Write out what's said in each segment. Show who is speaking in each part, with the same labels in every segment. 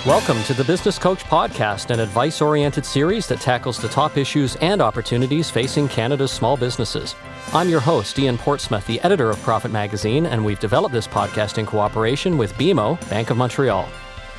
Speaker 1: Welcome to the Business Coach Podcast, an advice-oriented series that tackles the top issues and opportunities facing Canada's small businesses. I'm your host, Ian Portsmouth, the editor of Profit Magazine, and we've developed this podcast in cooperation with BMO, Bank of Montreal.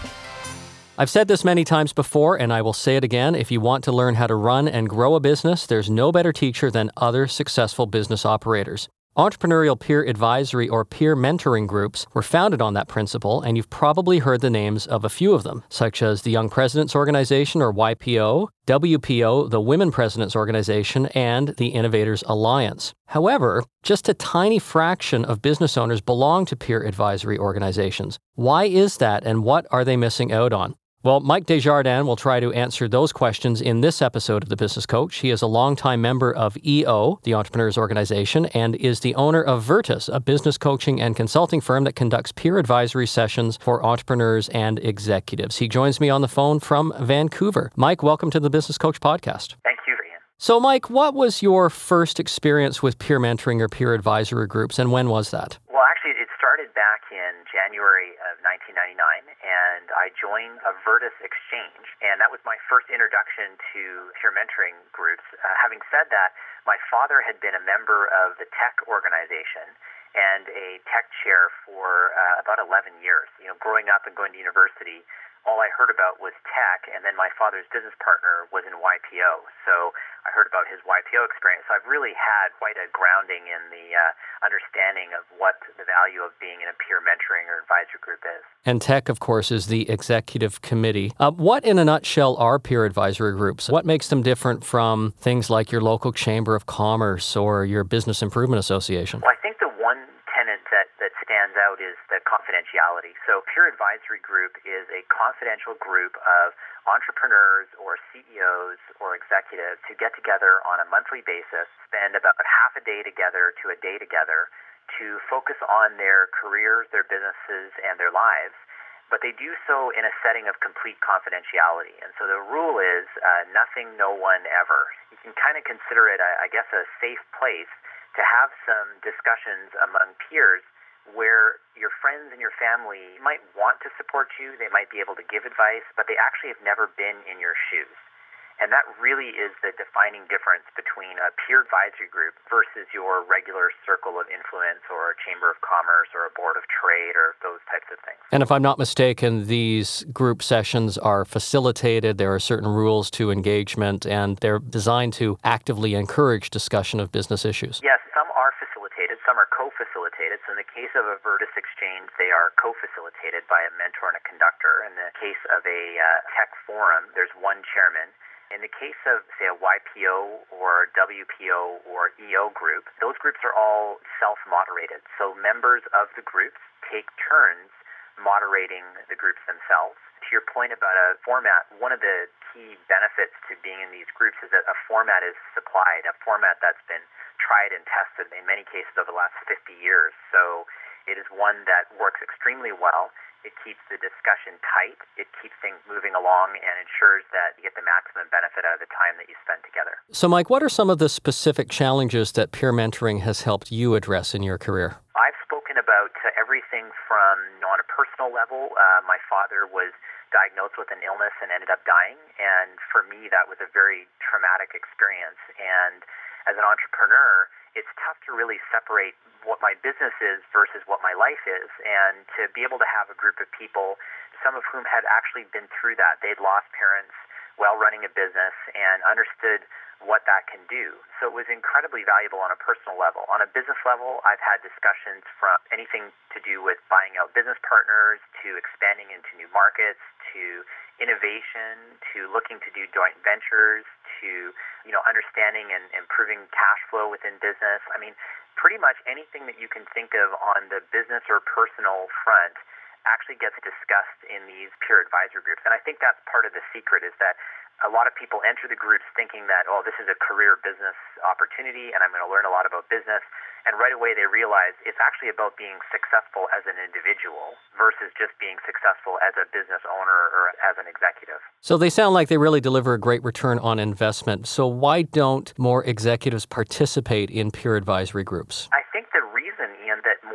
Speaker 1: I've said this many times before, and I will say it again. If you want to learn how to run and grow a business, there's no better teacher than other successful business operators. Entrepreneurial peer advisory or peer mentoring groups were founded on that principle, and you've probably heard the names of a few of them, such as the Young Presidents Organization or YPO, WPO, the Women Presidents Organization, and the Innovators Alliance. However, just a tiny fraction of business owners belong to peer advisory organizations. Why is that, and what are they missing out on? Well, Mike Desjardins will try to answer those questions in this episode of The Business Coach. He is a longtime member of EO, the Entrepreneurs Organization, and is the owner of Virtus, a business coaching and consulting firm that conducts peer advisory sessions for entrepreneurs and executives. He joins me on the phone from Vancouver. Mike, welcome to the Business Coach Podcast.
Speaker 2: Thank you, Ian.
Speaker 1: So, Mike, what was your first experience with peer mentoring or peer advisory groups, and when was that?
Speaker 2: Well, actually, it started back in January of 1999, and I joined a Virtus exchange, and that was my first introduction to peer mentoring groups. Having said that, my father had been a member of the tech organization and a tech chair for about 11 years. You know, growing up and going to university, all I heard about was tech, and then my father's business partner was in YPO. So I heard about his YPO experience. So I've really had quite a grounding in the understanding of what the value of being in a peer mentoring or advisory group is.
Speaker 1: And tech, of course, is the executive committee. What, in a nutshell, are peer advisory groups? What makes them different from things like your local chamber of commerce or your business improvement association?
Speaker 2: Well, I think the one tenet that stands out is the confidentiality. So peer advisory group is a confidential group of entrepreneurs or CEOs or executives who get together on a monthly basis, spend about half a day together to a day together to focus on their careers, their businesses, and their lives. But they do so in a setting of complete confidentiality. And so the rule is nothing, no one, ever. You can kind of consider it, I guess, a safe place to have some discussions among peers where your friends and your family might want to support you, they might be able to give advice, but they actually have never been in your shoes. And that really is the defining difference between a peer advisory group versus your regular circle of influence or a chamber of commerce or a board of trade or those types of things.
Speaker 1: And if I'm not mistaken, these group sessions are facilitated. There are certain rules to engagement, and they're designed to actively encourage discussion of business issues.
Speaker 2: Yes, some are facilitated, some are co-facilitated. So in the case of a Virtus exchange, they are co-facilitated by a mentor and a conductor. In the case of a tech forum, there's one chairman. In the case of, say, a YPO or WPO or EO group, those groups are all self-moderated. So members of the groups take turns moderating the groups themselves. To your point about a format, one of the key benefits to being in these groups is that a format is supplied, a format that's been tried and tested in many cases over the last 50 years. So it is one that works extremely well. It keeps the discussion tight, it keeps things moving along, and ensures that you get the maximum benefit out of the time that you spend together.
Speaker 1: So, Mike, what are some of the specific challenges that peer mentoring has helped you address in your career?
Speaker 2: I've spoken about everything from, on a personal level, my father was diagnosed with an illness and ended up dying, and for me that was a very traumatic experience. And as an entrepreneur, it's tough to really separate what my business is versus what my life is. And to be able to have a group of people, some of whom had actually been through that. They'd lost parents while running a business and understood what that can do. So it was incredibly valuable on a personal level. On a business level, I've had discussions from anything to do with buying out business partners, to expanding into new markets, to innovation, to looking to do joint ventures, to understanding and improving cash flow within business. I mean, pretty much anything that you can think of on the business or personal front actually gets discussed in these peer advisory groups. And I think that's part of the secret, is that a lot of people enter the groups thinking that, this is a career business opportunity and I'm going to learn a lot about business. And right away they realize it's actually about being successful as an individual versus just being successful as a business owner or as an executive.
Speaker 1: So they sound like they really deliver a great return on investment. So why don't more executives participate in peer advisory groups?
Speaker 2: I think the reason, Ian, that more executives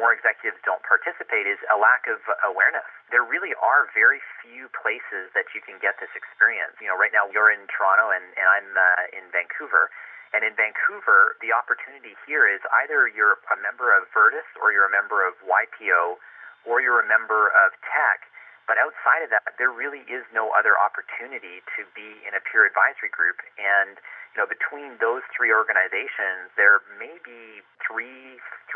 Speaker 2: executives don't participate is a lack of awareness. There really are very few places that you can get this experience. Right now you're in Toronto and I'm in Vancouver. And in Vancouver, the opportunity here is either you're a member of Virtus or you're a member of YPO or you're a member of Tech. But outside of that, there really is no other opportunity to be in a peer advisory group. And between those three organizations, there may be 350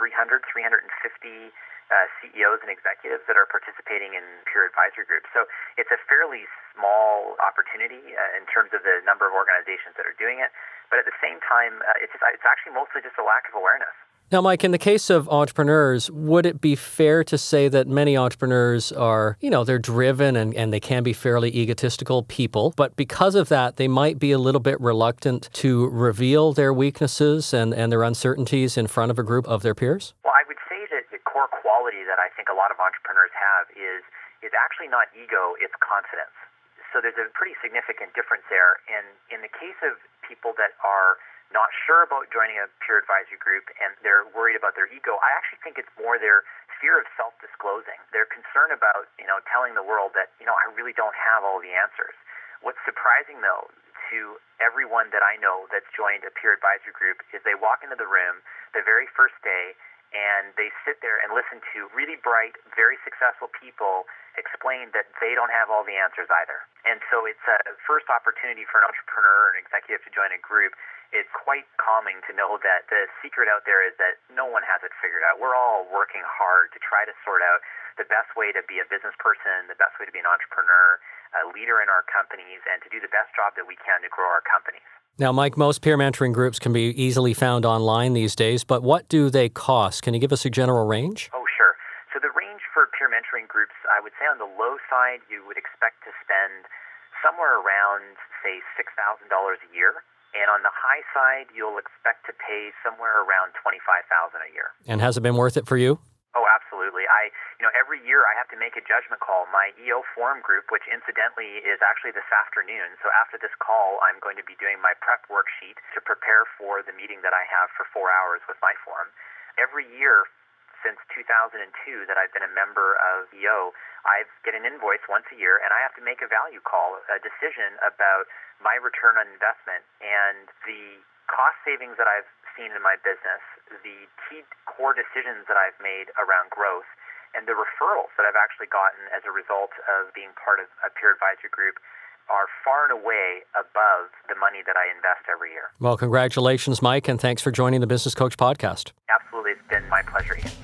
Speaker 2: CEOs and executives that are participating in peer advisory groups. So it's a fairly small opportunity in terms of the number of organizations that are doing it. But at the same time, it's actually mostly just a lack of awareness.
Speaker 1: Now, Mike, in the case of entrepreneurs, would it be fair to say that many entrepreneurs are, they're driven and they can be fairly egotistical people, but because of that, they might be a little bit reluctant to reveal their weaknesses and their uncertainties in front of a group of their peers?
Speaker 2: Well, I would say that the core quality that I think a lot of entrepreneurs have is actually not ego, it's confidence. So there's a pretty significant difference there. And in the case of people that are not sure about joining a peer advisory group and they're worried about their ego, I actually think it's more their fear of self-disclosing. They're concerned about, telling the world that, I really don't have all the answers. What's surprising, though, to everyone that I know that's joined a peer advisory group is they walk into the room the very first day and they sit there and listen to really bright, very successful people explain that they don't have all the answers either. And so it's a first opportunity for an entrepreneur or an executive to join a group. It's quite calming to know that the secret out there is that no one has it figured out. We're all working hard to try to sort out the best way to be a business person, the best way to be an entrepreneur, a leader in our companies, and to do the best job that we can to grow our companies.
Speaker 1: Now, Mike, most peer mentoring groups can be easily found online these days, but what do they cost? Can you give us a general range?
Speaker 2: Oh, sure. So the range for peer mentoring groups, I would say on the low side, you would expect to spend somewhere around, say, $6,000 a year. And on the high side, you'll expect to pay somewhere around $25,000 a year.
Speaker 1: And has it been worth it for you?
Speaker 2: Oh, absolutely. Every year I have to make a judgment call. My EO Forum group, which incidentally is actually this afternoon, so after this call, I'm going to be doing my prep worksheet to prepare for the meeting that I have for 4 hours with my forum. Every year since 2002 that I've been a member of EO, I get an invoice once a year, and I have to make a value call, a decision about my return on investment. And the cost savings that I've seen in my business, the key core decisions that I've made around growth, and the referrals that I've actually gotten as a result of being part of a peer advisory group are far and away above the money that I invest every year.
Speaker 1: Well, congratulations, Mike, and thanks for joining the Business Coach Podcast.
Speaker 2: Absolutely. It's been my pleasure, Ian.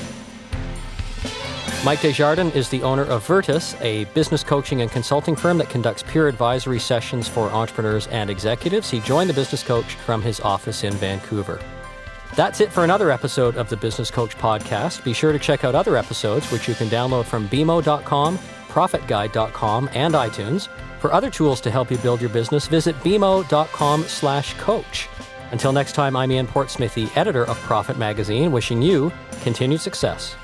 Speaker 1: Mike Desjardins is the owner of Virtus, a business coaching and consulting firm that conducts peer advisory sessions for entrepreneurs and executives. He joined the Business Coach from his office in Vancouver. That's it for another episode of the Business Coach Podcast. Be sure to check out other episodes, which you can download from BMO.com, ProfitGuide.com, and iTunes. For other tools to help you build your business, visit bmo.com/coach. Until next time, I'm Ian Portsmouth, the editor of Profit Magazine, wishing you continued success.